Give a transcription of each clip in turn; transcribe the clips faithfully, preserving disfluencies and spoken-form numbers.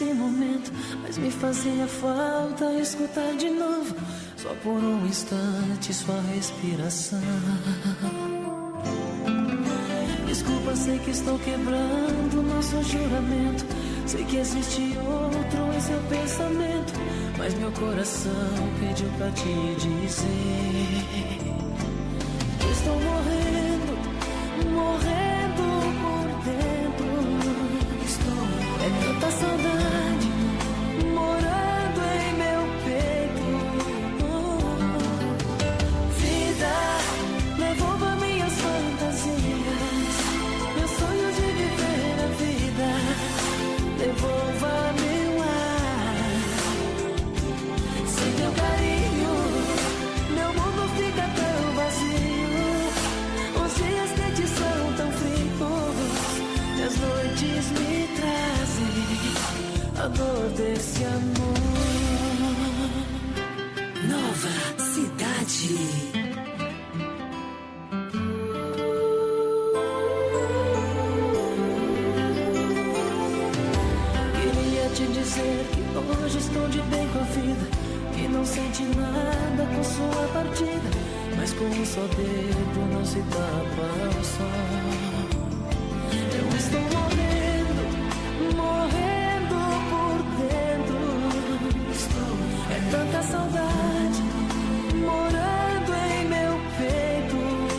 nesse momento, mas me fazia falta escutar de novo, só por um instante, sua respiração. Desculpa, sei que estou quebrando nosso juramento, sei que existe outro em seu pensamento, mas meu coração pediu pra te dizer: estou morrendo, morrendo por dentro. Estou, é tanta saudade morando em meu peito. Vida, devolva minhas fantasias, meus sonhos de viver a vida. Devolva meu ar. Sem teu carinho, meu mundo fica tão vazio. Os dias que te são tão frios, e as noites me trazem a dor desse amor. Nova Cidade. Te dizer que hoje estou de bem com a vida, que não sente nada com sua partida, mas com um só dedo não se tapa o sol. Eu estou morrendo, morrendo por dentro. Estou, é tanta saudade morando em meu peito.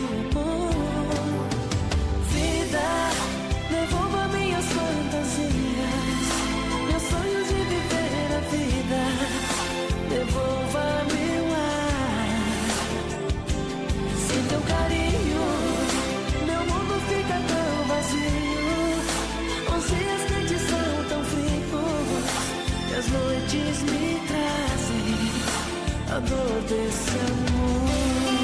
Vida, devolva minhas fantasias, sonhos de viver a vida. Devolva meu ar. Sem teu carinho, meu mundo fica tão vazio. Os dias que te são tão frios, e as noites me trazem a dor desse amor.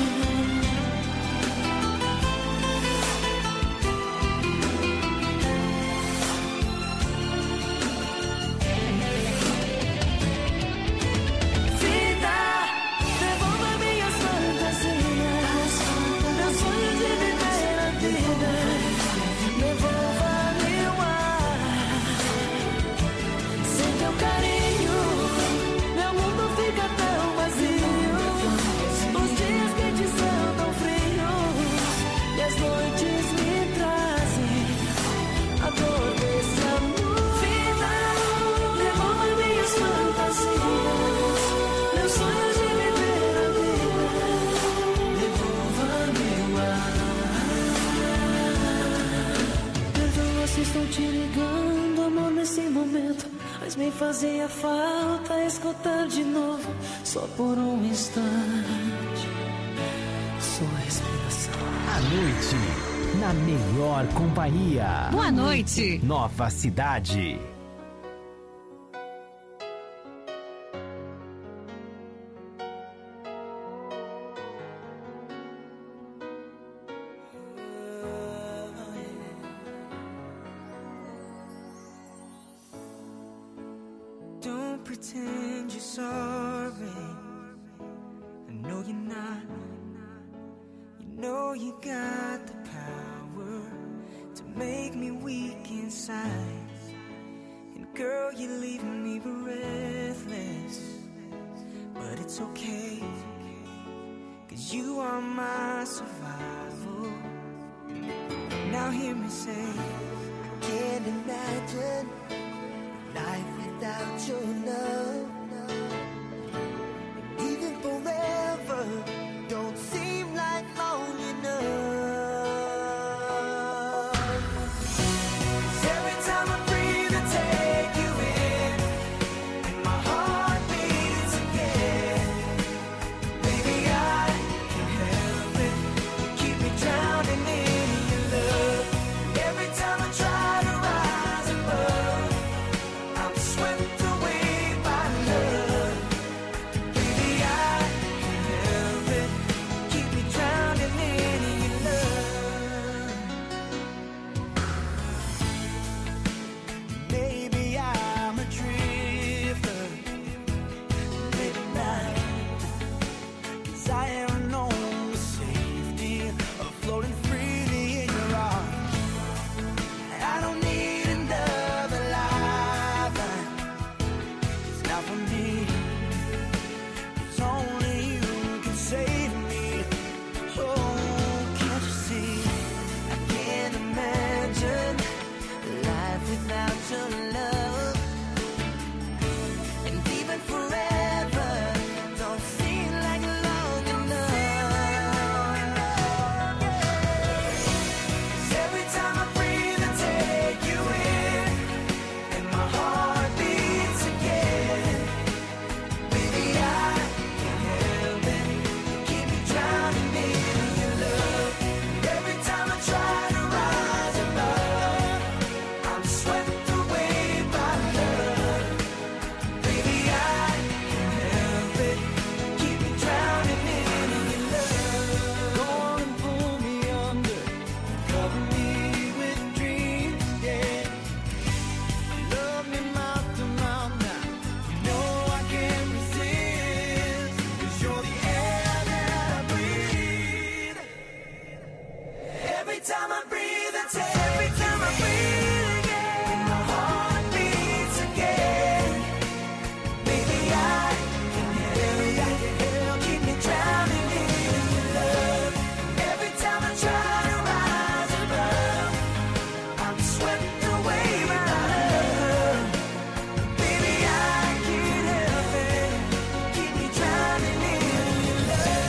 Estou te ligando, amor, nesse momento, mas me fazia falta escutar de novo, só por um instante, sua respiração. À noite, na melhor companhia. Boa noite. Nova Cidade. Pretend you're sorry. I know you're not. You know you got the power to make me weak inside. And girl, you leave me breathless. But it's okay, 'cause you are my survival. Now hear me say, I can't imagine life without your love. And even forever don't seem like long enough. 'Cause every time I breathe I take you in, and my heart beats again. Baby, I can't help it, you keep me drowning in your love. Every time I try to rise above, without your love. And even forever don't seem like long enough. 'Cause every time I breathe I take you in, and my heart beats again. Baby, I can't help it, you keep me drowning in your love. Every time I try to rise above, I'm swept away by love. Baby, I can't help it, keep me drowning in your love. Go on and pull me under, cover me with dreams, yeah. Love me mouth to mouth now, you know I can't resist. 'Cause you're the air that I breathe. Every time I breathe, I take. Every time I breathe again, and my heart beats again. Baby, I can help it, keep me drowning in your love. Every time I try to rise above, I'm swept away by love. Baby, I can't help it, keep me drowning in your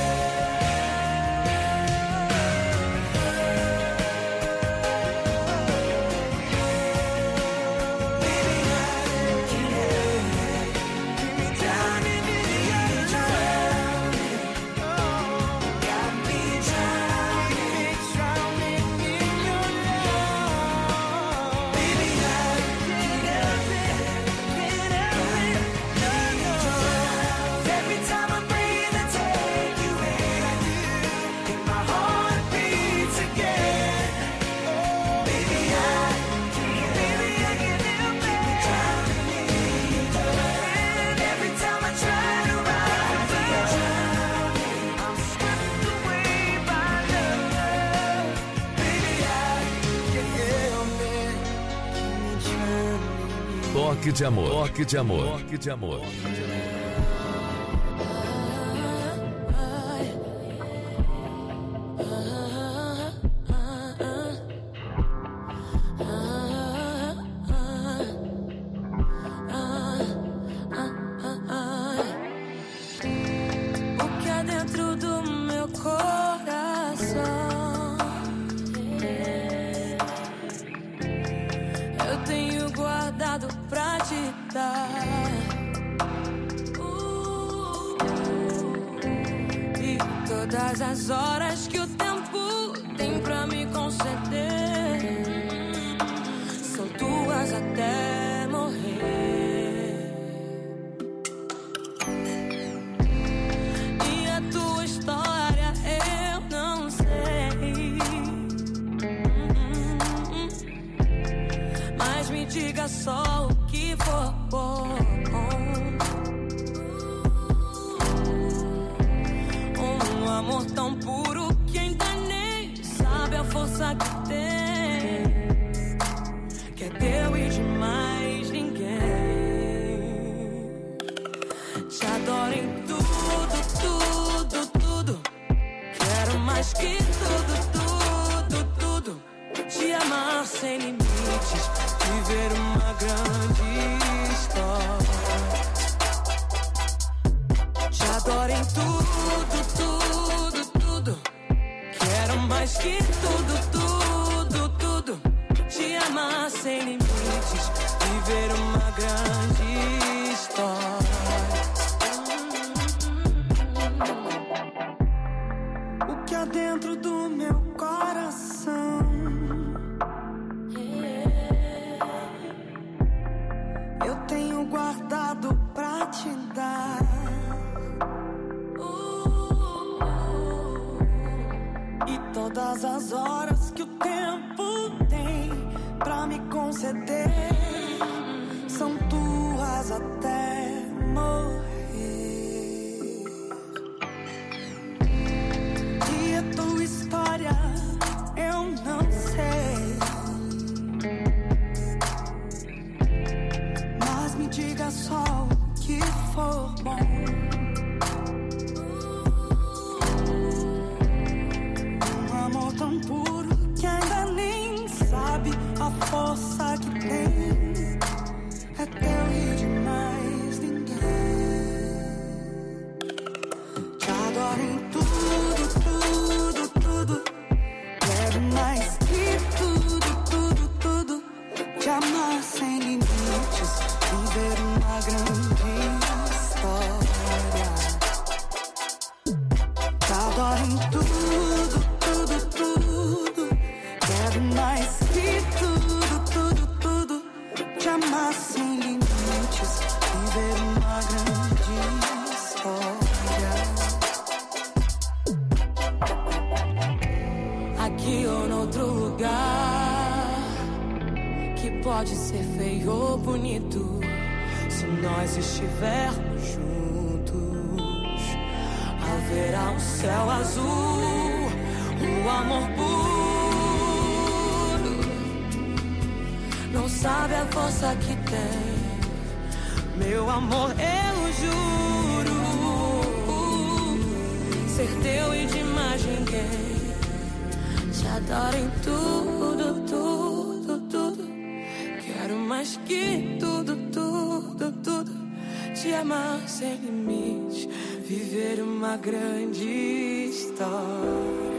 Toque de amor, toque de amor, toque de amor. O que há dentro do meu coração, eu tenho guardado pra te dar. Uh, E todas as horas que o tempo tem pra me conceder são tuas até morrer. E a tua história eu não sei, mas me diga só o que for bom. Um amor tão puro que ainda nem sabe a força que tem, que é teu e de mais ninguém. Te adoro em tudo, tudo, tudo. Quero mais que tudo, tudo, tudo. Te amar sem limites, viver uma grande história. Te adoro em tudo, tudo, tudo. Quero mais que tudo, tudo, tudo. Te amar sem limites, viver uma grande história. O que há dentro do meu coração, eu tenho guardado pra te dar. E todas as horas que o tempo tem pra me conceder são tuas até morrer. E a tua história eu não sei, mas me diga só o que for bom. Um amor tão puro que ainda nem sabe a força que tem, amar sem limites, viver uma grande história. Aqui ou noutro lugar, que pode ser feio ou bonito, se nós estivermos juntos, haverá um céu azul, um amor puro. Não sabe a força que tem, meu amor, eu juro, ser teu e de mais ninguém. Te adoro em tudo, tudo, tudo. Quero mais que tudo, tudo, tudo. Te amar sem limite, viver uma grande história.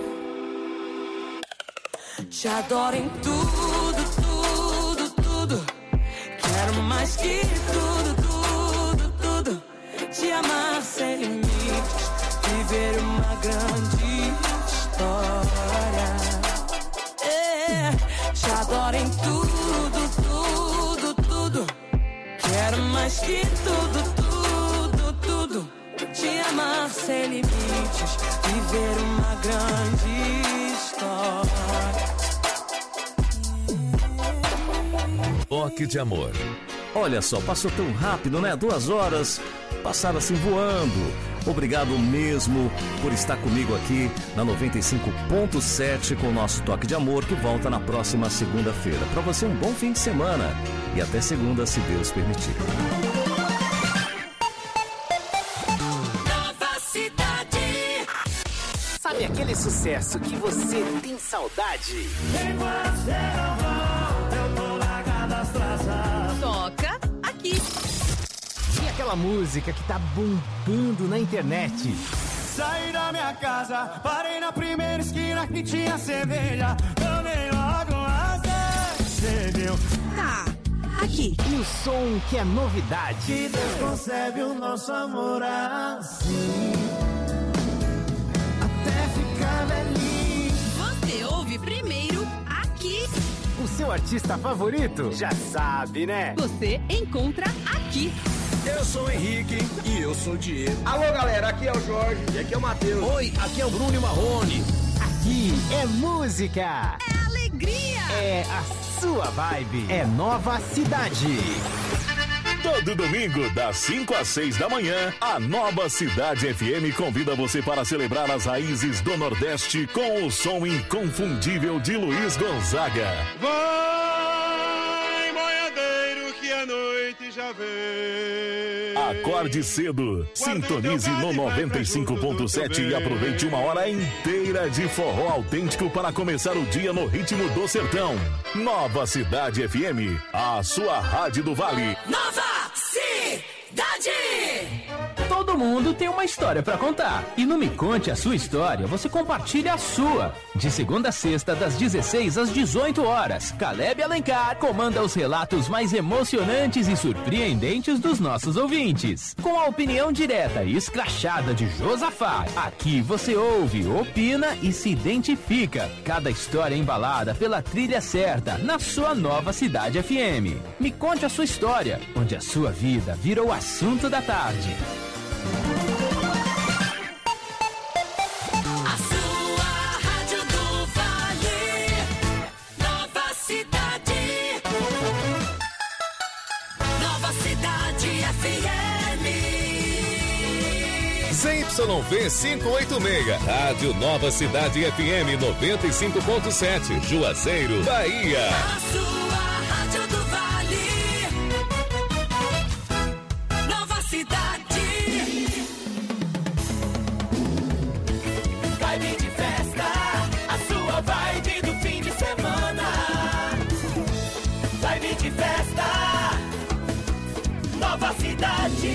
Te adoro em tudo, tudo, tudo. Quero mais que tudo, tudo, tudo. Te amar sem limites, viver uma grande história. É, te adoro em tudo, tudo, tudo. Quero mais que tudo, tudo, tudo. Te amar sem limites, viver uma grande história. Toque de Amor. Olha só, passou tão rápido, né? Duas horas passaram assim voando. Obrigado mesmo por estar comigo aqui na noventa e cinco ponto sete com o nosso Toque de Amor, que volta na próxima segunda-feira. Para você, um bom fim de semana e até segunda, se Deus permitir. Nova Cidade. Sabe aquele sucesso que você tem saudade? Enquanto você não volta, eu tô largado as traças. Toca aqui. E aquela música que tá bombando na internet? Saí da minha casa, parei na primeira esquina que tinha cerveja. Eu nem logo acendeu. Tá, aqui. E o som que é novidade? Que Deus concebe o nosso amor assim, até ficar velhinho. Você ouve primeiro aqui. O seu artista favorito? Já sabe, né? Você encontra aqui. Eu sou o Henrique e eu sou o Diego. Alô, galera, aqui é o Jorge e aqui é o Matheus. Oi, aqui é o Bruno e Marrone. Aqui é música. É alegria. É a sua vibe. É Nova Cidade. Todo domingo, das cinco às seis da manhã, a Nova Cidade F M convida você para celebrar as raízes do Nordeste com o som inconfundível de Luiz Gonzaga. Vai, boiadeiro, que a noite já vem. Acorde cedo, sintonize no noventa e cinco ponto sete e aproveite uma hora inteira de forró autêntico para começar o dia no ritmo do sertão. Nova Cidade F M, a sua rádio do Vale. Nova Cidade. Todo mundo tem uma história pra contar. E no Me Conte a Sua História, você compartilha a sua. De segunda a sexta, das dezesseis às dezoito horas, Caleb Alencar comanda os relatos mais emocionantes e surpreendentes dos nossos ouvintes. Com a opinião direta e escrachada de Josafá, aqui você ouve, opina e se identifica. Cada história é embalada pela trilha certa, na sua Nova Cidade F M. Me Conte a Sua História, onde a sua vida virou o assunto da tarde. A sua rádio do Vale. Nova Cidade. Nova Cidade F M. Z Y V quinhentos e oitenta e seis, Rádio Nova Cidade F M noventa e cinco ponto sete, Juazeiro, Bahia. A sua rádio do Vale. Nova Cidade. Vibe de festa, a sua vibe do fim de semana. Vibe de festa, Nova Cidade.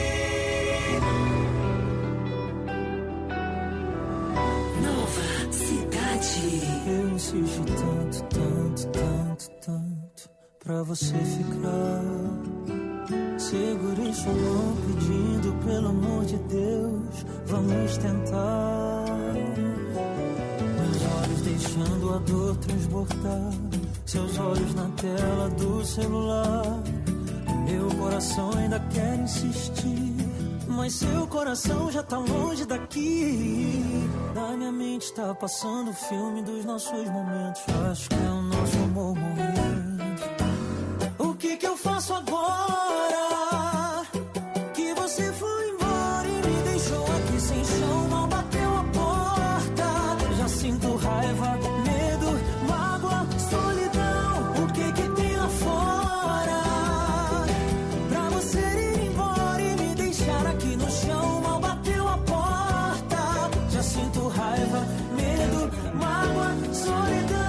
Nova Cidade. Eu insisto tanto, tanto, tanto, tanto pra você ficar. Segurei sua mão pedindo, pelo amor de Deus, vamos tentar. Meus olhos deixando a dor transbordar, seus olhos na tela do celular. coração ainda quer insistir, mas seu coração já tá longe daqui. Na minha mente tá passando o filme dos nossos momentos. Acho que é o nosso amor morrendo. O que que eu faço agora? Que você foi embora e me deixou aqui sem chão. Mal bateu a porta. Já sinto raiva, medo, mágoa, solidão. O que que tem lá fora? Pra você ir embora e me deixar aqui no chão. Mal bateu a porta. Já sinto raiva, medo, mágoa, solidão.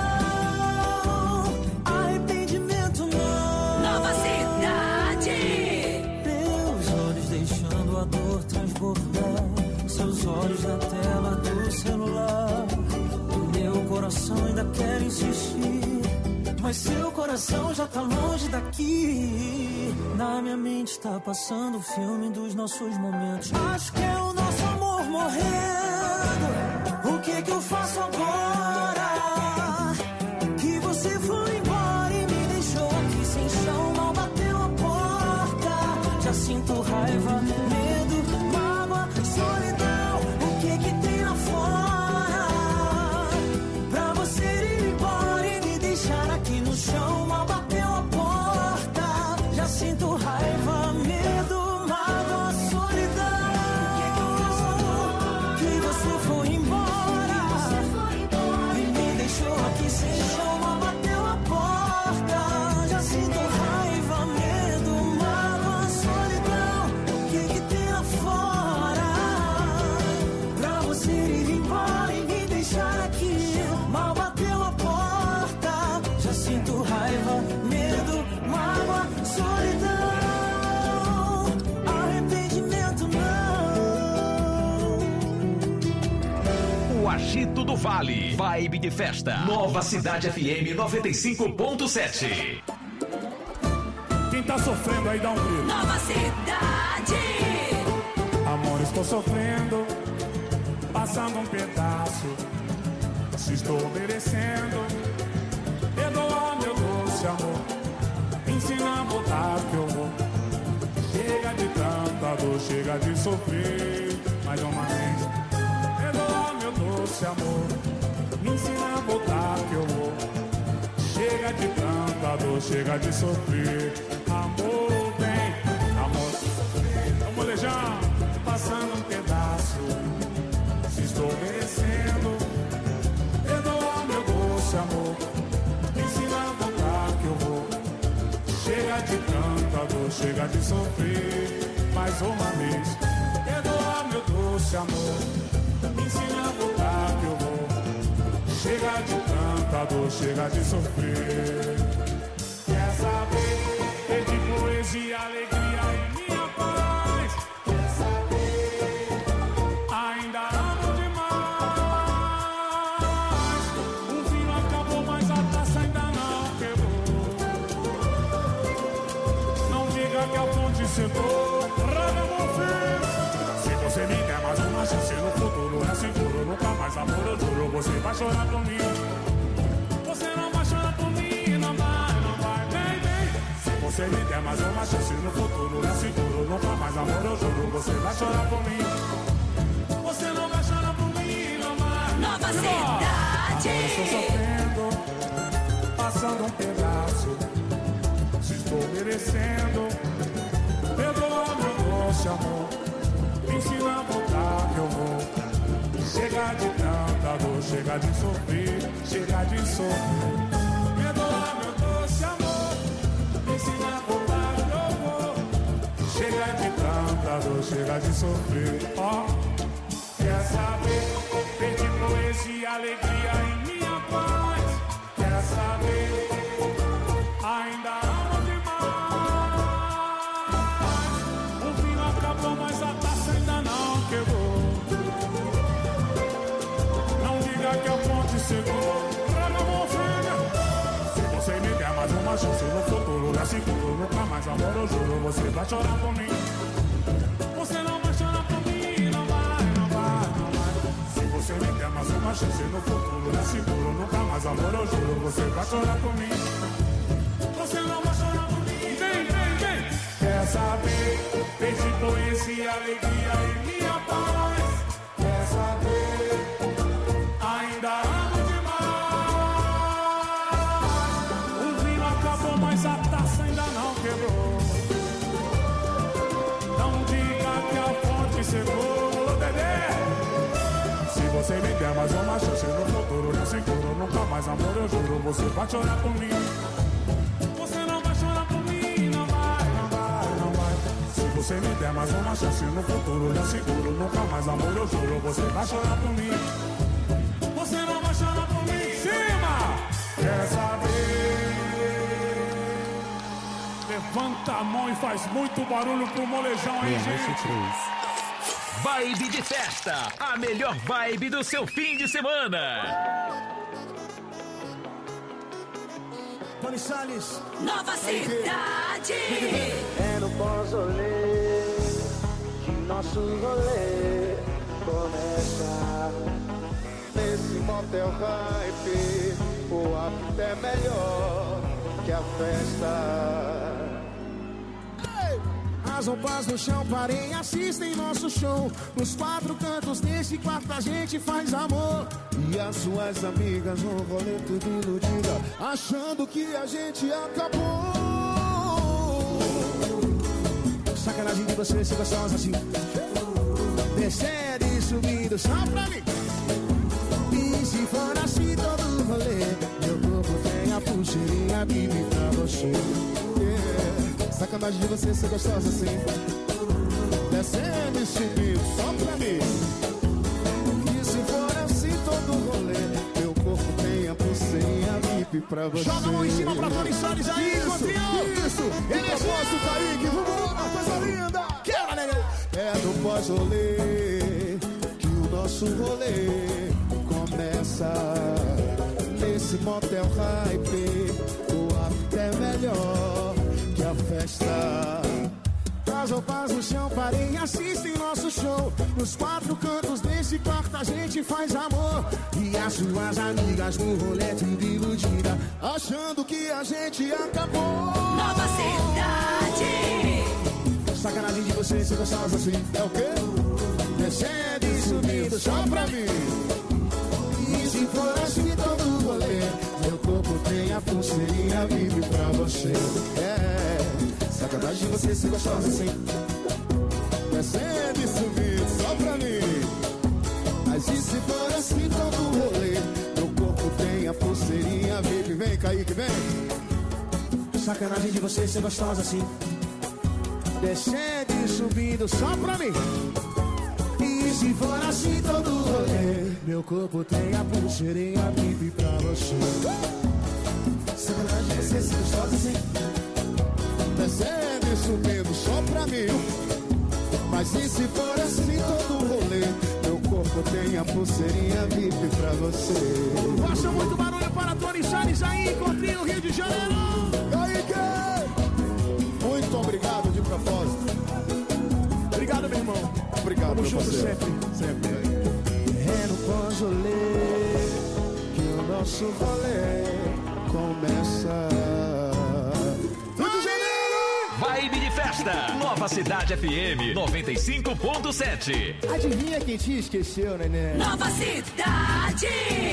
Arrependimento não. Nova Cidade. Meus olhos deixando a dor transbordar. Seus olhos na tela do celular. Meu coração ainda quer insistir, mas seu coração já tá longe daqui. Na minha mente tá passando o filme dos nossos momentos. Acho que é o nosso amor morrendo. O que que eu faço agora? Que você foi embora e me deixou aqui sem chão. Mal bateu a porta. Já sinto raiva, medo, mágoa, solidão. O que que tem lá fora? Pra você ir embora e me deixar aqui no chão. Mal bateu a porta. Já sinto raiva, medo, mágoa, solidão. Que você foi embora e me deixou aqui sem chão. Mal bateu a porta. Já sinto raiva, medo, mágoa, solidão. O que que tem lá fora? Pra você ir embora e me deixar aqui. Mal bateu a porta. Já sinto raiva, medo, mágoa, solidão. Arrependimento não. O Agito do Vale. Vibe de festa. Nova Cidade F M noventa e cinco ponto sete. Quem tá sofrendo aí dá um grito. Nova Cidade. Amor, estou sofrendo, passando um pedaço. Se estou merecendo, perdoa meu doce amor. Me ensina a voltar que eu vou. Chega de tanta dor, chega de sofrer. Mais uma vez, perdoa meu doce amor. Me ensina a voltar que eu vou. Chega de tanta dor, chega de sofrer. Amor, vem, amor. Vamos molejão, passando um pedaço. Se estou merecendo, perdoa meu doce amor. Me ensina a voltar que eu vou. Chega de tanta dor, chega de sofrer. Mais uma vez, perdoa meu doce amor. Me ensina a voltar que eu vou. Chega de tanta dor, chega de sofrer. Quer saber? Perdi poesia, alegria e minha paz. Quer saber? Ainda amo demais. O vinho acabou, mas a taça ainda não quebrou. Não diga que a fonte secou. Raga, meu filho. Se você me der mais uma chance no futuro, é seguro, nunca mais amor, eu juro. Você vai chorar por mim. Você não vai chorar por mim, não vai, não vai, vem, vem. Se você me der mais uma chance no futuro, é seguro, nunca mais amor, eu juro. Você vai chorar por mim. Você não vai chorar por mim, não vai. Nova Cidade. Agora estou sofrendo, passando um pedaço. Se estou merecendo, perdoa meu doce amor. Me ensina a voltar que eu vou. Chega de tanta dor, chega de sofrer, chega de sofrer. Perdoa meu doce amor. Me ensina a voltar que eu vou. Chega de tanta dor, chega de sofrer. Ó, oh, quer saber? Perdi poesia, alegria e minha paz. Quer saber? Ainda amo demais. O vinho acabou, mas a taça ainda não quebrou. Não diga que a fonte secou. Traga, meu filho. Se você me der mais uma chance no futuro, é seguro, nunca mais amor, eu juro. Você vai chorar por mim. Você não vai chorar por mim, não vai, não vai, não vai. Se você me der mais uma chance no futuro, é seguro, nunca mais amor, eu juro. Você vai chorar por mim. Você não vai chorar por mim. Vem, vem, vem. Quer Quer saber? Pense, poesia, alegria e minha paz. Quer saber? Ainda amo demais. O vinho acabou, mas a taça ainda não quebrou. Não diga que a fonte secou, Dedé. Se você me der mais uma chance no futuro, não seguro, nunca mais amor, eu juro. Você vai chorar por mim. Você não vai chorar por mim, não vai, não vai, não vai. Se você me der mais uma chance no futuro, não seguro, nunca mais amor, eu juro. Você vai chorar por mim. Você não vai chorar por mim. Cima! Quer saber? Levanta a mão e faz muito barulho pro molejão aí, gente. Vibe de festa, a melhor vibe do seu fim de semana. Tony Salles, Nova Cidade. É no pós-rolê que nosso rolê começa. Nesse motel hype, o after é melhor que a festa. As roupas no chão, parem, assistem nosso show. Nos quatro cantos desse quarto a gente faz amor. E as suas amigas no rolê tudo iludida, achando que a gente acabou. Sacanagem de você ser gostosa assim, descendo e subindo só pra mim. E se for assim todo rolê, meu corpo tem a pulseirinha bibi pra você. Yeah. Sacanagem de você ser gostosa assim, descendo e subindo só pra mim. E se for assim todo rolê, meu corpo tem a pulseirinha V I P pra você. Joga a mão em cima pra Tony Salles aí, isso, Cotrinho. Isso, propósito, Kaique, vamos lá, coisa linda. Quebra, nega. É no pós-rolê que o nosso rolê começa. Nesse motel hype, o after é melhor que a festa. As roupas no chão, parem, assistem nosso show. Nos quatro cantos desse quarto a gente faz amor. E as suas amigas no rolê tudo iludida, achando que a gente acabou. Nova Cidade. Sacanagem de você ser gostosa assim, é o quê? Descendo e subindo só pra mim. E se for assim todo rolê, meu corpo tem a pulseirinha V I P pra você. É, sacanagem de você ser gostosa assim, descendo e subindo só pra mim. Mas e se for assim todo rolê, meu corpo tem a pulseirinha V I P. Vem, Kaique, vem. Sacanagem de você ser gostosa assim, descendo e subindo só pra mim. E se for assim todo rolê, meu corpo tem a pulseirinha V I P pra você. Sacanagem de você ser gostosa assim, descendo e subindo só pra mim. Mas e se for assim todo rolê, meu corpo tem a pulseirinha V I P pra você. Faça muito barulho para Tony Salles aí, Cotrinho, Rio de Janeiro. Kaique, muito obrigado de propósito. Obrigado, meu irmão. Obrigado, Tamo meu junto parceiro. sempre. Sempre. É no pós-rolê que o nosso rolê começa. Rio de Janeiro! Vibe de festa, Nova Cidade F M noventa e cinco ponto sete. Adivinha quem te esqueceu, neném? Nova Cidade.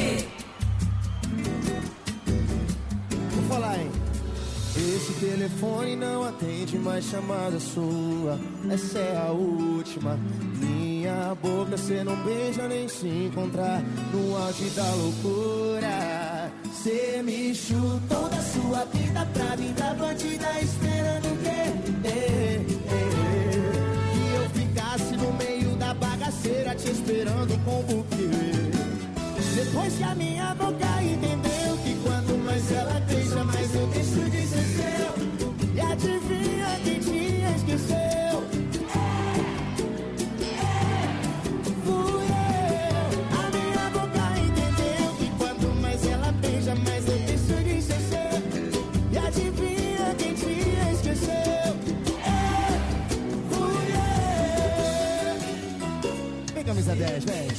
Vou falar, hein? Esse telefone não atende mais chamada sua. Essa é a última. Minha boca cê não beija nem se encontrar no auge da loucura. Cê me chutou da sua vida pra mim da bandida, esperando o quê? É, é, é. Que eu ficasse no meio da bagaceira te esperando com o buquê. Depois que a minha boca entendeu que quanto mais ela deixa, mais eu deixo de ser seu. E adivinha quem te esqueceu? Fui eu. A minha boca entendeu que quanto mais ela beija, mais eu deixo de ser seu. E adivinha quem te esqueceu? Fui eu. Vem, camisa dez, vem.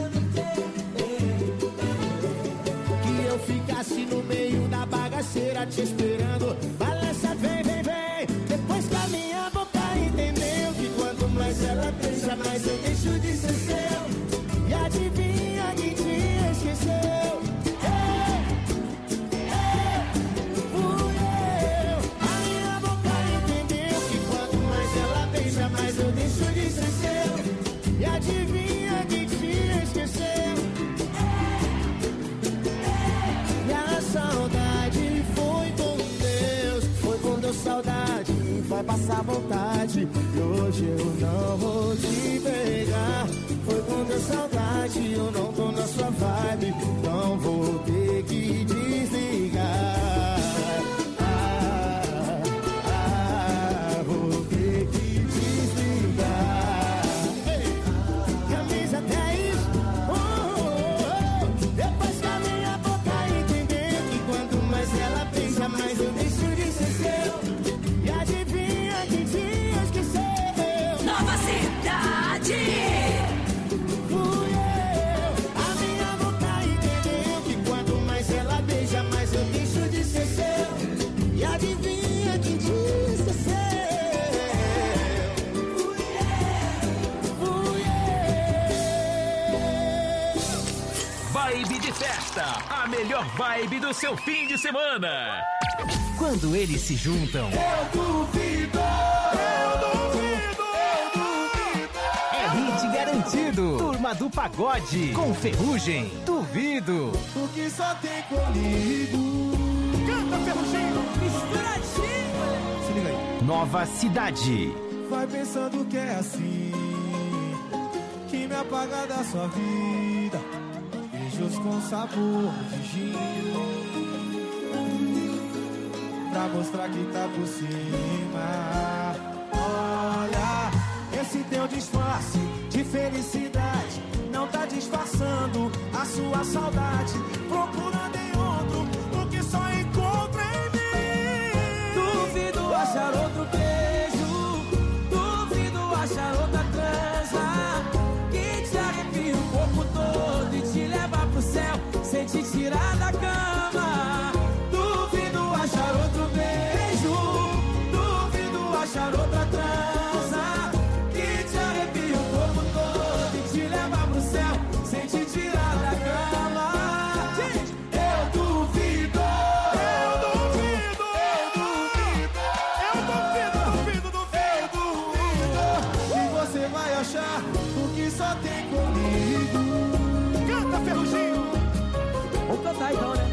Ficasse no meio da bagaceira te te esperando. Balança, vem, vem, vem. Depois que a minha boca entendeu que quanto mais ela beija, mais eu deixo de ser seu. E adivinha que te esqueceu? Ei, ei, fui eu. A minha boca entendeu que quanto mais ela beija, mais eu deixo de ser seu. E adivinha que te esqueceu? E a saudade foi com Deus, foi com Deus saudade, vai passar vontade. E hoje eu não vou te pegar. Foi com Deus saudade, eu não tô na sua vibe, então vou ter que desligar. Ah, ah, vou ter que desligar. Camisa dez, oh, oh, oh. Depois que a minha boca entender que quanto mais ela pensa, mais eu deixo de ser seu. E adivinha que te esqueceu? Nova Cidade. Fui eu. A minha boca entendeu que quanto mais ela beija, mais eu deixo de ser seu. E adivinha que te esqueceu? Fui eu. Fui eu. Vibe de festa, a melhor vibe do seu fim de semana. Quando eles se juntam, Eu duvido. Eu duvido. Eu duvido. é hit garantido. Turma do Pagode, com Ferrugem, Duvido. O que só tem comigo. Canta, Ferrugem. Misturadinho. Se liga aí. Nova Cidade. Vai pensando que é assim, que me apaga da sua vida. Beijos com sabor de gin, pra mostrar que tá por cima. Olha, esse teu disfarce de felicidade não tá disfarçando a sua saudade. Procurando em outro o que só encontra em mim. Duvido achar outro beijo, duvido achar outra transa que te arrepia o corpo todo e te leva pro céu sem te tirar da cama. Duvido achar outro beijo, duvido achar outra transa que te arrepia o corpo todo e te leva pro céu sem te tirar da cama. Eu duvido, eu duvido, eu duvido, eu duvido, duvido, duvido que você vai achar o que só tem comigo. Canta, Ferrugem. Vamos cantar então, né?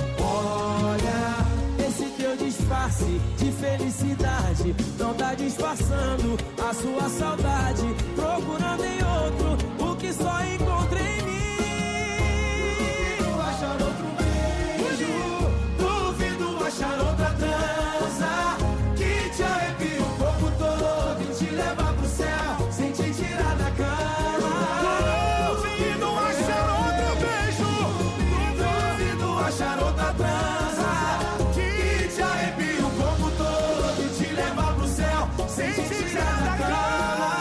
Olha, esse teu disfarce de felicidade não tá disfarçando a sua saudade. Procurando em outro o que só encontra em mim. Duvido achar outro beijo, duvido achar outra transa que te arrepia o corpo todo e te leva pro céu sem te tirar da cama. Duvido achar outro beijo, duvido achar outra transa que te arrepia o corpo todo e te leva pro céu sem te tirar da cama.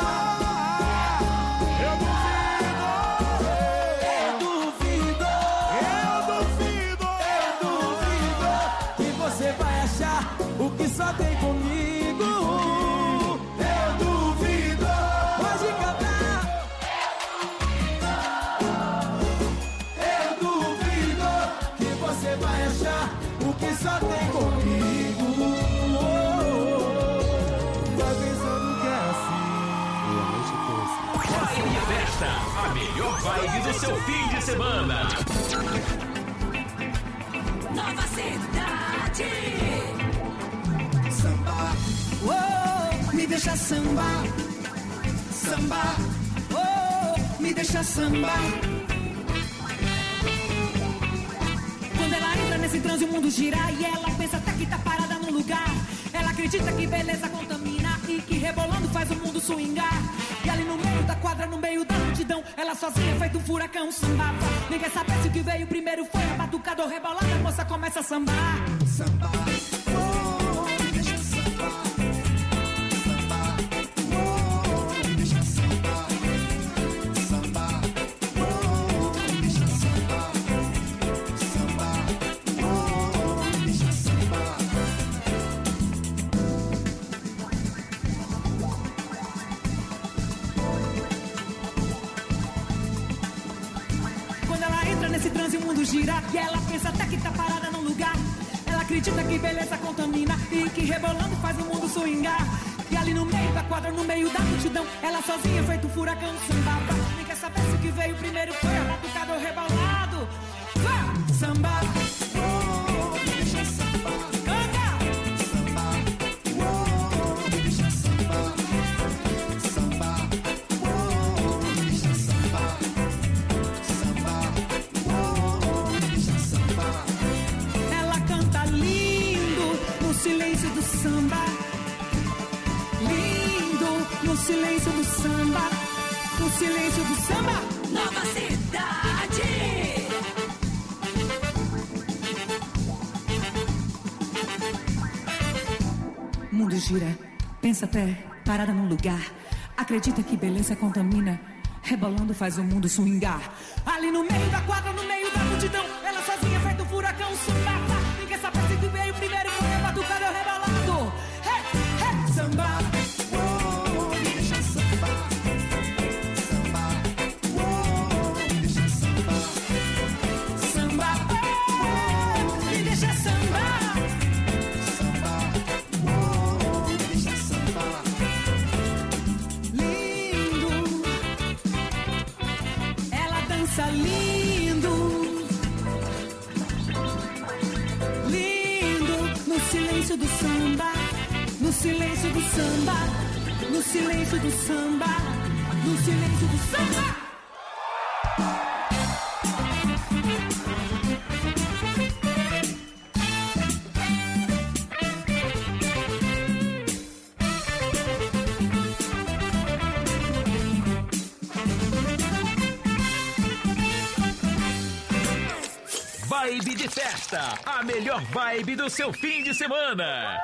Eu duvido, eu duvido, eu duvido, eu duvido que você vai achar o que só tem comigo. Eu duvido, pode cantar. Eu duvido que você vai achar o que só tem comigo. Vai pensando que é assim. Vibe de festa, a melhor vibe do seu fim de semana. Nova Cidade. Samba, oh, me deixa sambar. Samba, oh, me deixa sambar. Quando ela entra nesse transe o mundo gira e ela pensa até que tá parada no lugar. Ela acredita que beleza contamina e que rebolando faz o mundo swingar. E ali no meio da quadra, no meio da multidão, ela sozinha feito um furacão sambava. Ninguém sabe se o que veio primeiro foi a batucada ou rebolada, a moça começa a sambar. Samba, oh, me deixa sambar. Samba, oh, me deixa sambar. Samba, oh, me deixa sambar. Samba, oh, me deixa sambar. mundo gira e ela pensa até que tá parada num lugar. Ela acredita que beleza contamina e que rebolando faz o mundo swingar. E ali no meio da quadra, no meio da multidão, ela sozinha feito um furacão sambava. Nem quer saber se o que veio primeiro foi a batucada ou rebolado. Vá, samba. Oh, deixa samba. Canta. Samba. Oh, deixa samba. Samba. Oh, deixa samba. Samba. Oh, deixa samba. Ela canta lindo no silêncio do samba. Lindo no silêncio do samba. No silêncio do samba. Nova Cidade. O mundo gira, pensa até, parada num lugar. Acredita que beleza contamina, rebolando faz o mundo swingar. Ali no meio da quadra, no meio da multidão, ela sozinha feito um furacão samba. Ninguém sabe se que veio primeiro, foi a batucada ou rebolado. Hey, hey, samba. Oh, deixa samba. Samba. Oh, deixa samba. Samba. Oh, me deixa samba. Lindo, lindo, no silêncio do samba, no silêncio do samba, no silêncio do samba, no silêncio do samba. Vibe de festa, a melhor vibe do seu fim de semana.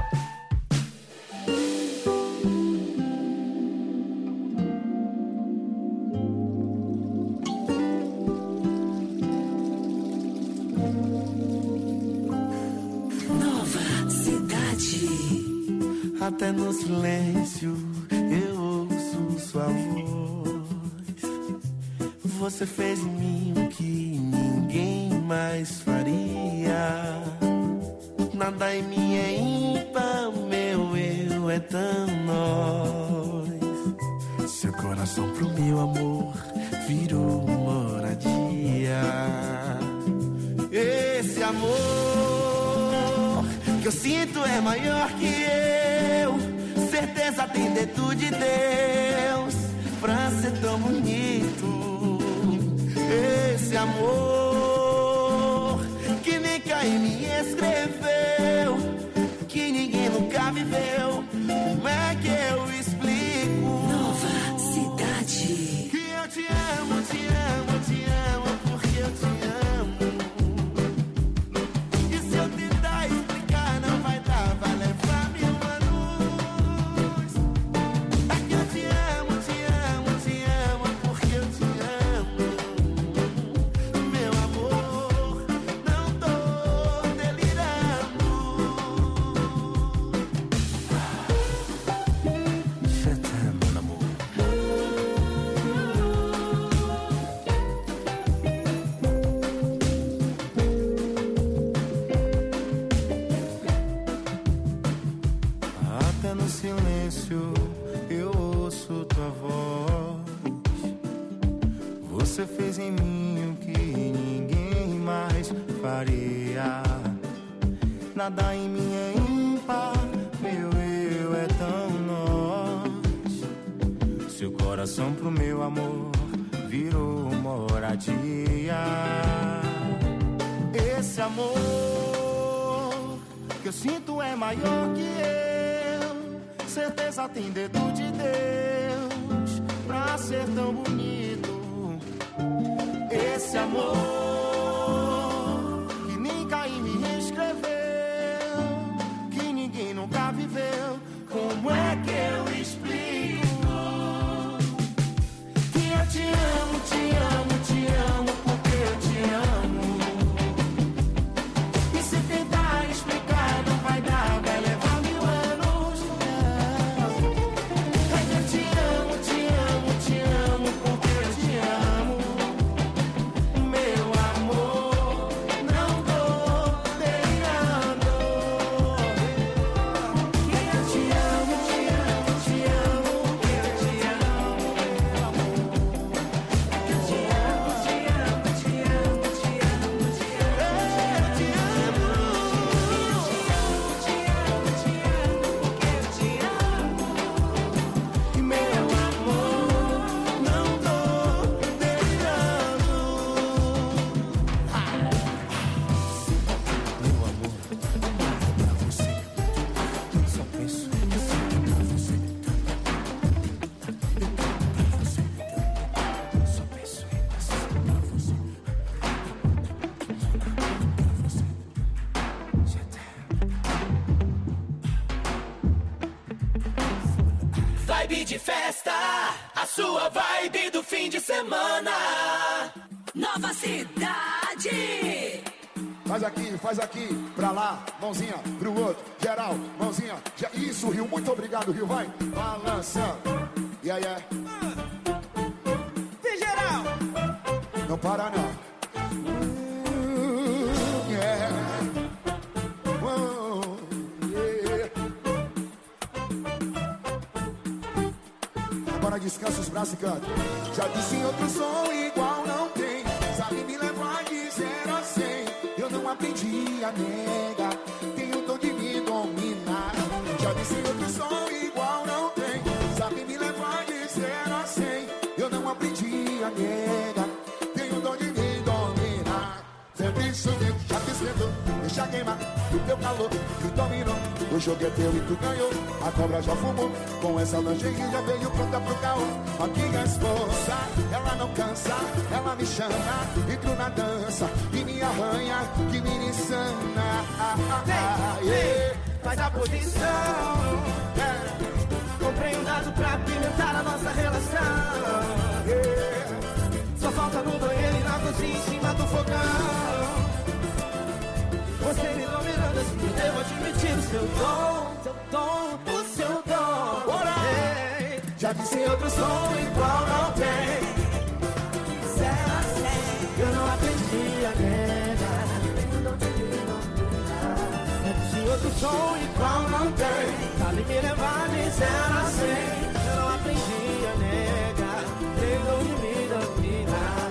Nova Cidade. Até no silêncio eu ouço sua voz. Você fez em mim o que ninguém mais faria. Nada em mim é ímpar, meu eu é tão nós. Seu coração pro meu amor virou moradia. Esse amor que eu sinto é maior que eu. Certeza tem dedo de Deus pra ser tão bonito. Esse amor que nem Caim me escreveu, que ninguém nunca viveu. Como é que eu explico? Nova Cidade. Que eu te amo, te amo, te amo, porque eu te amo. E se eu tentar explicar não vai dar, vai levar mil anos. É que eu te amo, te amo, te amo, porque eu te amo. Meu amor, não tô delirando. Je t'aime, mon amor. Até no silêncio eu ouço tua voz. Você fez em mim o que ninguém mais faria. Nada em mim é ímpar, meu eu é tão nós. Seu coração pro meu amor virou moradia. Esse amor que eu sinto é maior que eu. Certeza tem dedo de Deus pra ser tão bonito. Esse amor que nem Caim me escreveu, que ninguém nunca viveu. Como é que eu explico? Que eu te amo, te amo, te amo, porque eu te amo. E se tentar explicar não vai dar, vai levar mil anos. É que eu te amo, te amo, te amo, porque eu te amo. Meu Vibe de festa, a sua vibe do fim de semana. Nova Cidade. Faz aqui, faz aqui, pra lá, mãozinha pro outro, geral, mãozinha, já, isso, Rio, muito obrigado, Rio, vai, balança, yeah, yeah. Vem, geral. Não para não. Uh, yeah. Uh, yeah. Agora descansa os braços e canta. Já disse em outro som igual não tem, sabe me levar de zero a cem. Eu não aprendi a nega, tenho dom de me dominar. Já disse em outro som igual não tem, sabe me levar de zero a cem. Eu não aprendi a nega, tenho dom de me dominar. Sempre subiu, já te esquentou, deixa queimar do teu calor, que dominou. O jogo é teu e tu ganhou, a cobra já fumou. Com essa lingerie já veio pronta pro caô. Aqui é a esposa, ela não cansa, ela me chama, entro na dança e me arranha, que me insana. Ah, ah, ah, yeah. Faz a posição, yeah. Comprei um dado pra pimentar a nossa relação, yeah. Só falta no banheiro e na cozinha em cima do fogão. Você me dominando assim, eu devo admitir o seu dom, seu dom, o seu dom. Bora! Hey, já disse outro som igual não tem. Zero a cem, eu não aprendi a nega. Já disse outro som igual não tem. Sabe me levar de zero a cem. Eu não aprendi a nega. Tenho de me dominar.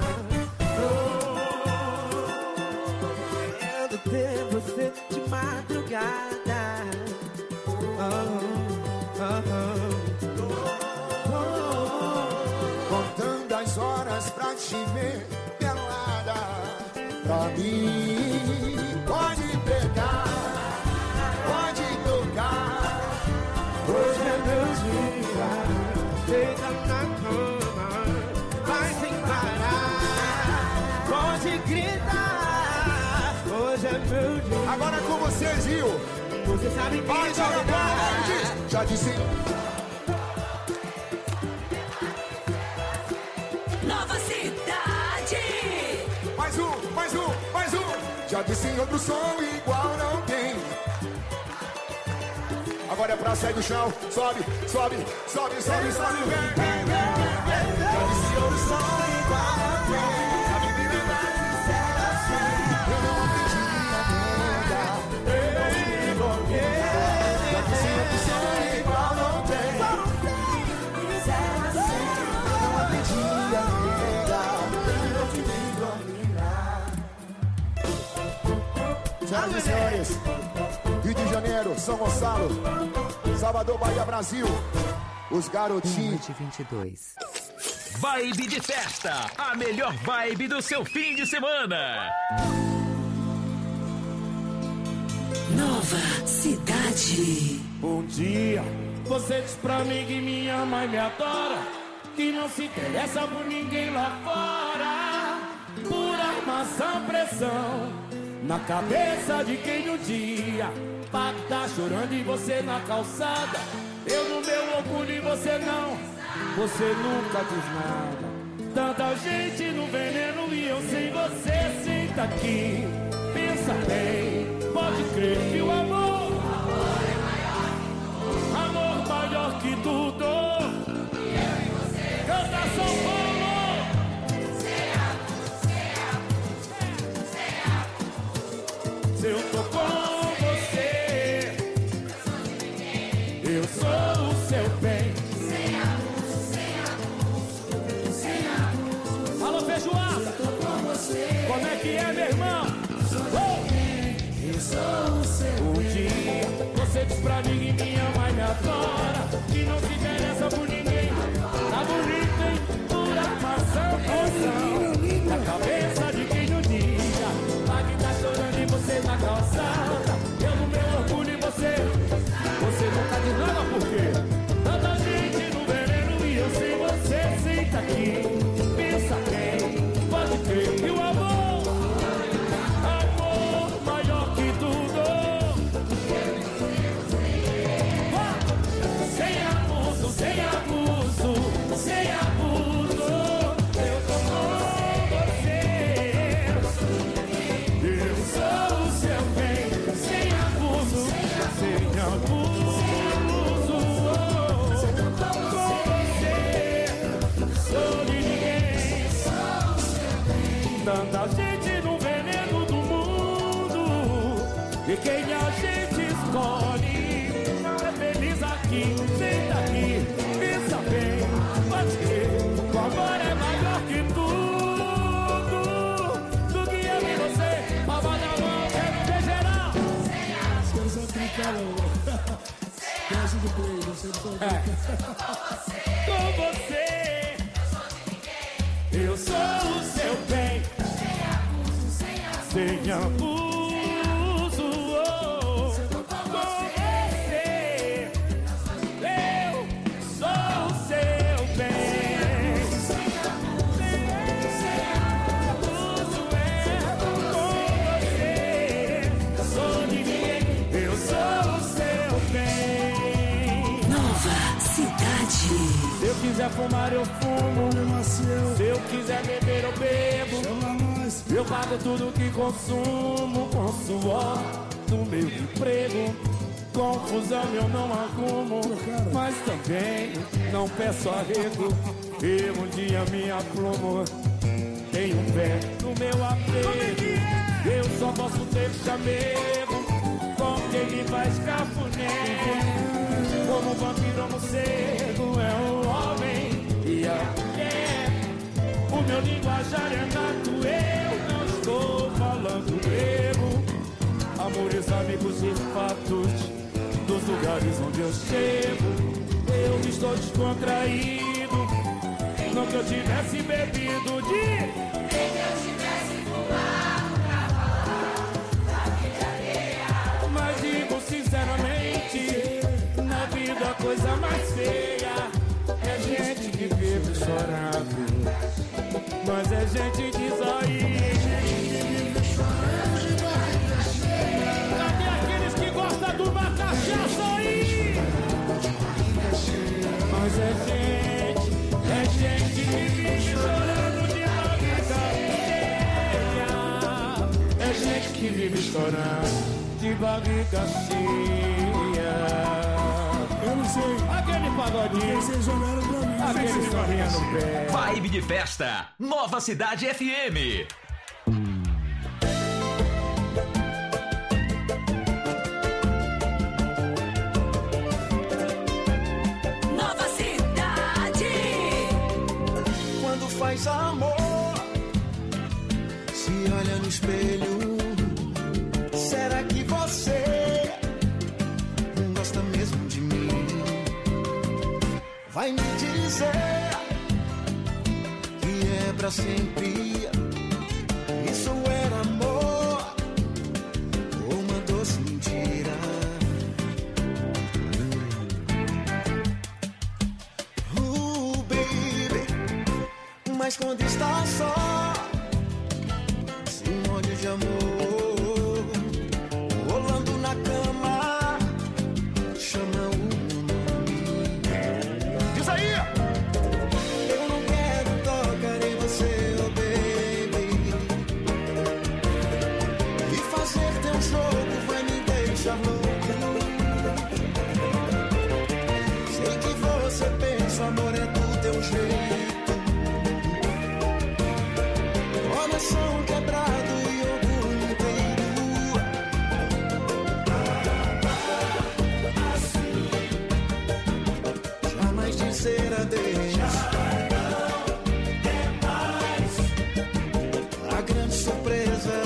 Ter você de madrugada, oh, oh, oh, oh. Contando as horas pra te ver pelada. Pra mim pode pegar, pode tocar. Hoje é meu dia, deita na cama, vai sem parar, pode gritar. Hoje é meu dia. Agora é com vocês, Rio. Você sabe que vai jogar bola, já disse. Nova Cidade. Mais um, mais um, mais um. Já disse em outro som igual não tem. Agora é pra sair do chão. Sobe, sobe, sobe, sobe, sobe. Vem, vem, vem, vem. Já disse em outro som igual não tem. Senhoras e senhores, Rio de Janeiro, São Gonçalo, Salvador, Bahia, Brasil, os garotinhos. vinte e dois. Vibe de festa, a melhor vibe do seu fim de semana. Nova Cidade. Bom dia, você diz pra mim que me ama e me adora, que não se interessa por ninguém lá fora, por armação, pressão na cabeça de quem no dia tá chorando e você na calçada. Eu no meu orgulho e você não, você nunca diz nada. Tanta gente no veneno e eu sem você. Senta aqui, pensa bem, pode crer que o amor, amor maior que tudo. Eu e você, canta São Paulo. Eu tô com você, eu sou o seu bem. Sem abuso, sem abuso, sem abuso. Alô, feijoada, eu tô com você. Como é que é, meu irmão? Eu sou o seu bem. Um dia você diz pra mim que me ama e me adora, que não se interessa por ninguém. Tá bonito, hein? Pura maçã, poção na cabeça de quem no dia tá chorando e você na calçada. Eu no meu orgulho e você, você nunca diz nada por quê? Tanta gente no veneno e eu sem você. Senta aqui, pensa bem, pode crer que o amor, amor maior que tudo. escolhe. Não é feliz aqui, senta aqui, pensa bem, pode crer. O amor é maior que tudo, do que eu e você. Palma na mão, quero ver geral. Quero só clicar, Gosto de play, você não é. Com você, eu sou o seu bem. Sem abuso. Se eu quiser fumar, eu fumo. Se eu quiser beber, eu bebo. Eu pago tudo que consumo com suor do meu emprego. Confusão eu não arrumo, mas também não peço arrego. Eu um dia me aplumo, tenho um pé no meu apego. Eu só posso ter chamego com quem me faz cafuné. Como um vampiro ou morcego é o homem e a mulher. O meu linguajar é nato, eu não estou falando grego. Amores, amigos e fatos dos lugares onde eu chego. Eu estou descontraído, não que eu tivesse bebido de... Nem que eu tivesse fumado pra falar da vida alheia. Mas digo sinceramente, na vida a coisa mais feia é gente que vive chorando, mas é gente de zóio. Cadê aqueles que gostam de uma cachaça aí? Mas é gente, é gente que vive chorando de barriga cheia. É gente que vive chorando de barriga cheia. Eu não sei. Aquele pagodinho. Vocês jogaram pra mim. Aquele corrinha no pé. Vibe de festa. Nova Cidade F M. Nova Cidade. Quando faz amor, se olha no espelho, será que você gosta mesmo de mim? Vai me dizer que é pra sempre. Isso era amor ou uma doce mentira? Uh, baby, mas quando está só, se molha de amor, rolando na cama, chama o meu nome. Diz aí! Eu não quero tocar em você, oh baby, e fazer teu jogo vai me deixar louco. Sei que você pensa, o amor é do teu jeito. Coração quebrado e orgulho inteiro. Jamais dizer adeus. A grande surpresa,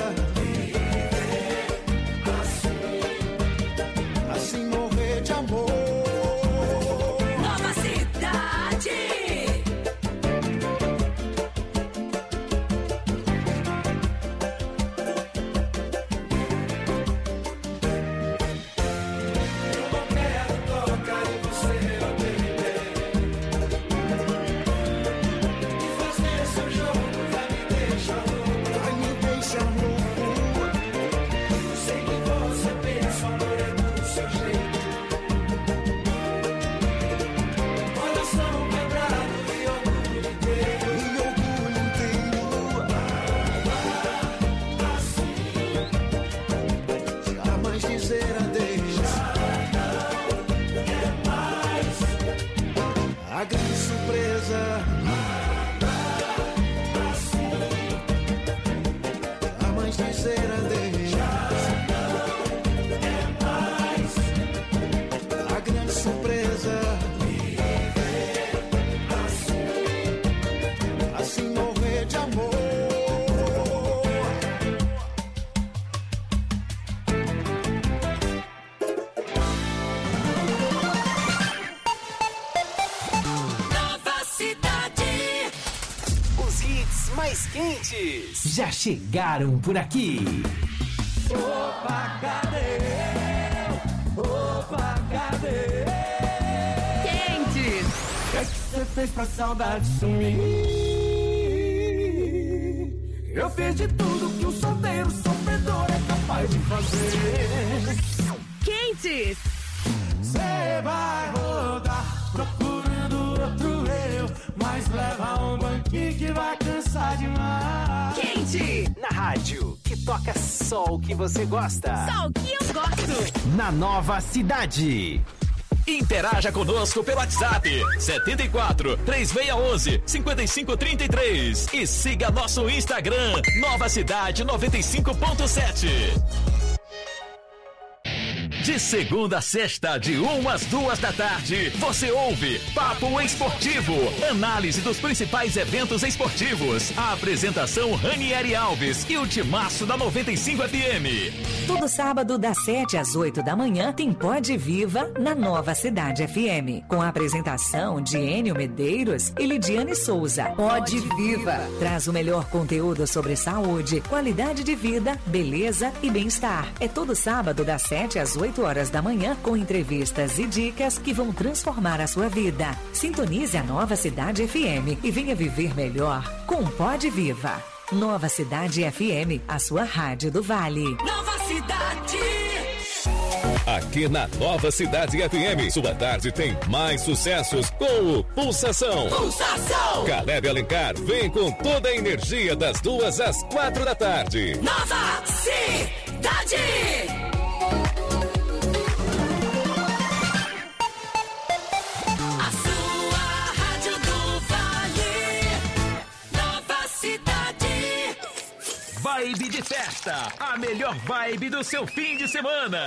assim morrer de amor. Nova Cidade. A grande surpresa, jamais dizer adeus. mais quentes já chegaram por aqui. Opa, cadê? Opa, cadê? Quentes. O que é que você fez pra saudade sumir? Eu fiz de tudo que um solteiro sofredor é capaz de fazer. Quentes. Cê vai rodar procurando outro eu, mas leva um banquinho que vai cansar demais. Quente. Na rádio, que toca só o que você gosta. Só o que eu gosto. Na Nova Cidade. Interaja conosco pelo WhatsApp setenta e quatro, três seis um um, cinco cinco três três e siga nosso Instagram Nova Cidade noventa e cinco ponto sete. De segunda a sexta, de uma às duas da tarde, você ouve Papo Esportivo, análise dos principais eventos esportivos. A apresentação Ranieri Alves e o timaço da noventa e cinco F M. Todo sábado, das sete às oito da manhã, tem Pode Viva na Nova Cidade F M, com a apresentação de Enio Medeiros e Lidiane Souza. Pode Viva traz o melhor conteúdo sobre saúde, qualidade de vida, beleza e bem-estar. É todo sábado, das sete às oito horas da manhã, com entrevistas e dicas que vão transformar a sua vida. Sintonize a Nova Cidade F M e venha viver melhor com Pode Viva. Nova Cidade F M, a sua rádio do Vale. Nova Cidade. Aqui na Nova Cidade F M, sua tarde tem mais sucessos com o Pulsação. Pulsação. Caleb Alencar vem com toda a energia das duas às quatro da tarde. Nova Cidade. Vibe de festa, a melhor vibe do seu fim de semana.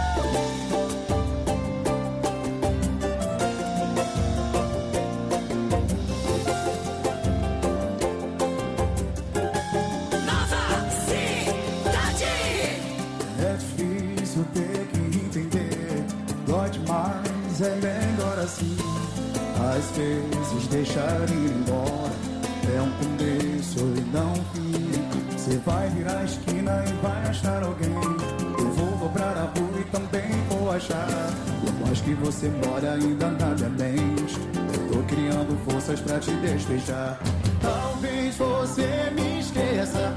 Nova Cidade. É difícil ter que entender, dói demais, é melhor assim. Às vezes deixar ir embora é um começo e não fim. Você vai virar a esquina e vai achar alguém. Eu vou dobrar a rua e também vou achar. Por mais que você mora, ainda nada é mente. Eu tô criando forças pra te despejar. Talvez você me esqueça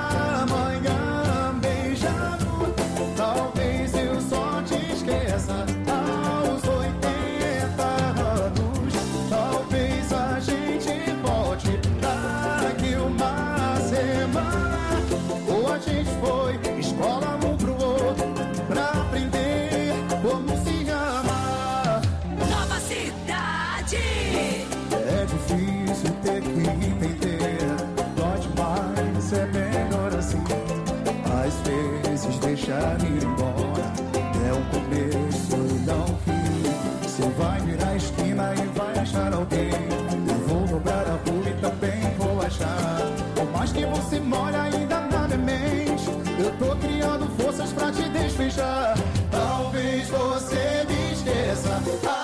amanhã beijando. Talvez eu só te esqueça aos oitenta anos. Talvez a gente volte daqui uma semana. Ou a gente foi escola um pro outro pra aprender como se amar. Nova Cidade. É difícil ter que entender, dói demais, é melhor assim. Às vezes deixar ir embora é o começo e não o fim. Você vai virar a esquina e vai achar alguém. Eu vou dobrar a rua e também vou achar. Por mais que você mora, ainda nada é mente. Eu tô criando forças pra te despejar. Talvez você me esqueça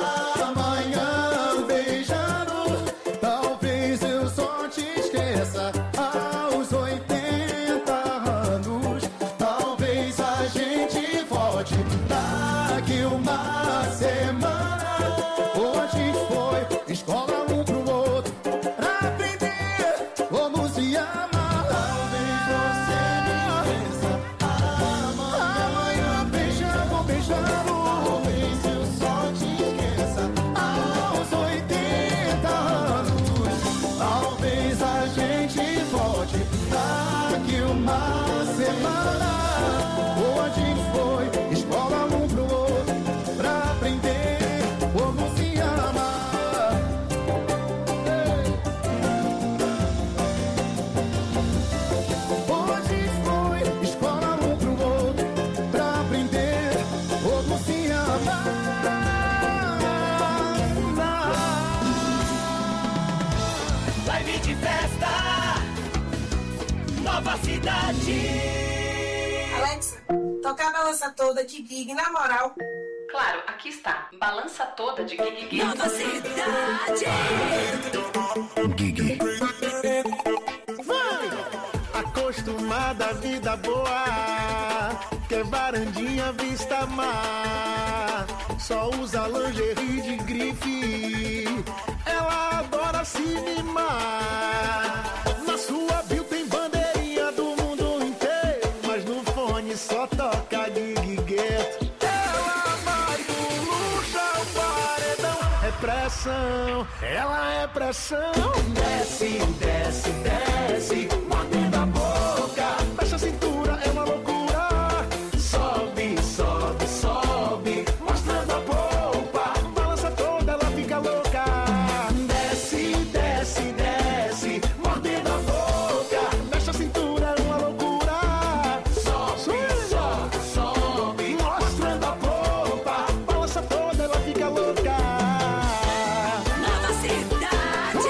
amanhã beijando. Talvez eu só te esqueça aos oitenta anos. Talvez a gente volte daqui uma semana. Ou a gente foi escola um pro outro pra aprender como se ama. Talvez você me esqueça amanhã beijando, beijando. Talvez eu só te esqueça aos oitenta anos. Talvez a gente volte daqui uma semana. Ou a gente foi escola um pro outro pra aprender como se ama. Ou a gente foi escola um pro outro pra aprender como se ama. Vibe de festa. Nova Cidade. Alexa, tocar a balança toda de Gig, na moral. Claro, aqui está. Balança toda de Gig Gig. Nova Cidade. Gig. Vai! Acostumada à vida boa, quer varandinha vista mar. Só usa lingerie de grife, ela adora se mimar. Na sua bio tem bandeirinha do mundo inteiro, mas no fone só toca Gig Gueto. Ela vai do luxo ao paredão, é pressão, ela é pressão. Desce, desce, desce, mordendo a boca, fecha a cintura, é uma loucura. Sobe, sobe, sobe, mostrando a polpa, balança toda, ela fica louca. Desce, desce, desce, mordendo a boca, fecha a cintura, é uma loucura. Sobe, sobe, sobe, mostrando a polpa, balança toda, ela fica louca. Nova cidade.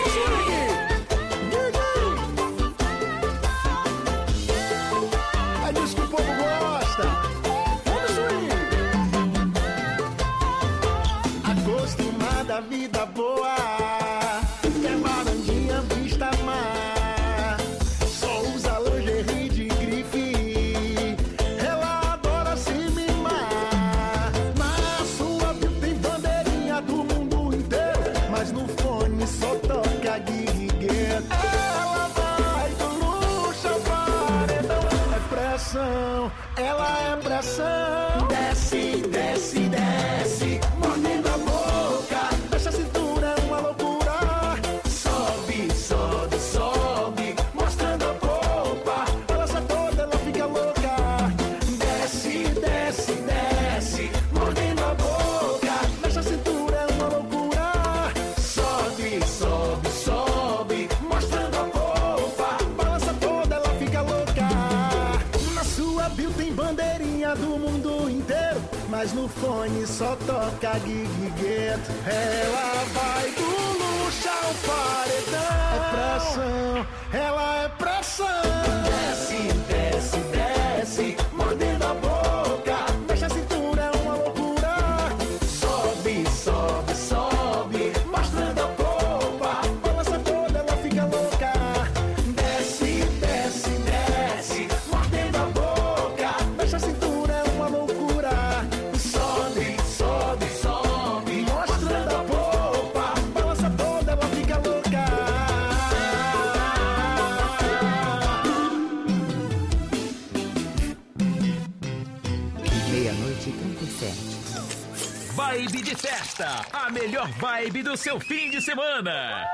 É disso que o povo gosta. Vamos swing. Acostumada à vida boa, quer varandinha vista mar. Só usa lingerie de grife, ela adora se mimar. Na sua vida tem bandeirinha do mundo inteiro, mas no fone só toca Gig Gueto. Ela vai do luxo ao paredão, é pressão, ela é pressão. Desce, desce, desce, mordendo a boca, fecha a cintura, é uma loucura. Sobe, sobe, sobe, mostrando a polpa, balança toda, ela fica louca. Desce, desce, desce, mordendo a boca, fecha a cintura, é uma loucura. Sobe, sobe, sobe, mostrando a polpa, balança toda, ela fica louca. Na sua bio tem bandeirinha do mundo inteiro, mas no fone só toca Gig Gueto. Ela vai do luxo ao paredão, é pressão, ela é pressão. Desce, desce, desce, mordendo a boca, fecha a cintura, é uma loucura. Sobe, sobe, sobe, mostrando a polpa, balança toda, ela fica louca. Desce, desce, desce, mordendo a boca, fecha a cintura, é uma loucura. Sobe, sobe, sobe, mostrando a polpa, balança toda, ela fica louca. Meia-noite e trinta e sete. Vibe de festa, a melhor vibe do seu fim de semana.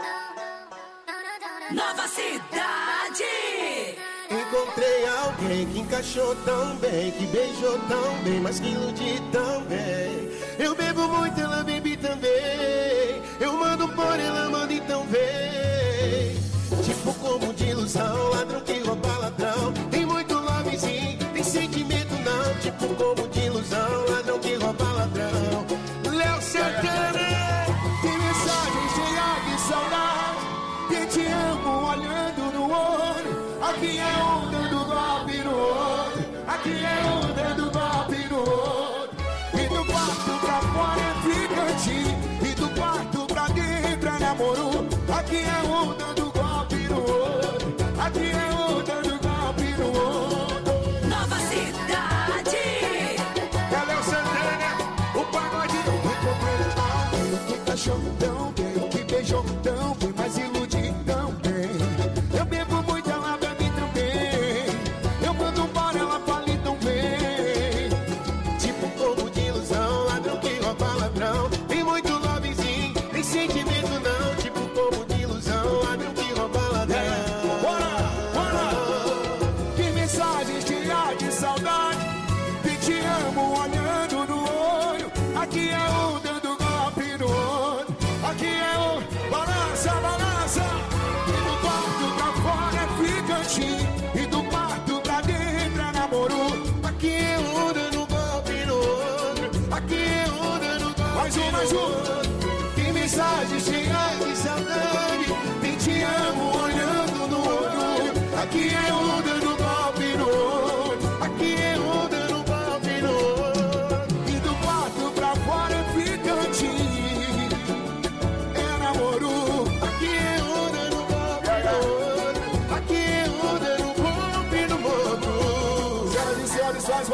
Nova cidade. Encontrei alguém que encaixou tão bem, que beijou tão bem, mas que iludi tão bem. Eu bebo muito, ela bebe também. Eu mando por ela, manda então vem. Tipo como de ilusão, ladrão que rouba ladrão. Tem muito lovezinho, tem sentimento não. Tipo como de ilusão, ladrão que rouba ladrão. Léo Santana, tem mensagem cheia de saudade. Que te amo olhando no olho. Aqui é um dando golpe no outro. Aqui é um dando golpe no outro. E do quarto pra fora é ficante, e do quarto pra dentro é namoro. Aqui é um dando golpe no outro. Aqui é um dando golpe no outro. Nova cidade. É Léo Santana, o pagode. Encontrei alguém que encaixou tão bem, que beijou tão bem, mas ilude tão bem. Eu bebo muito, ela bebe também. Eu mando embora, ela fale tão bem. Tipo um povo de ilusão, ladrão que rouba ladrão. Tem muito lovezinho, tem sentimento não. Tipo um povo de ilusão, ladrão que rouba ladrão. Bora, bora! Que mensagem cheia de saudade. Que te amo olhando no olho. Aqui é um dando golpe no outro. Aqui é um balança, balança. E do quarto pra fora é ficante, e do quarto pra dentro é namoro. Aqui é um dando golpe no outro. Aqui é um dando golpe no outro. Mais um, mais um. Que mensagem cheia de saudade. Que te amo olhando no olho. Aqui é um dando golpe no outro. Aqui é um dando golpe no outro. E do quarto pra fora é ficante, é namoro. Aqui é um dando golpe no outro. Aqui é um dando golpe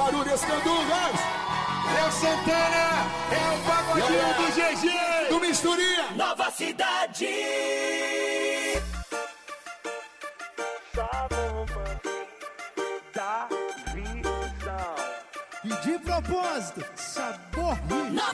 barulho, esse Candugas. É o Santana, é o pagodinho do G G. Do Misturinha. Nova Cidade. E de propósito, sabor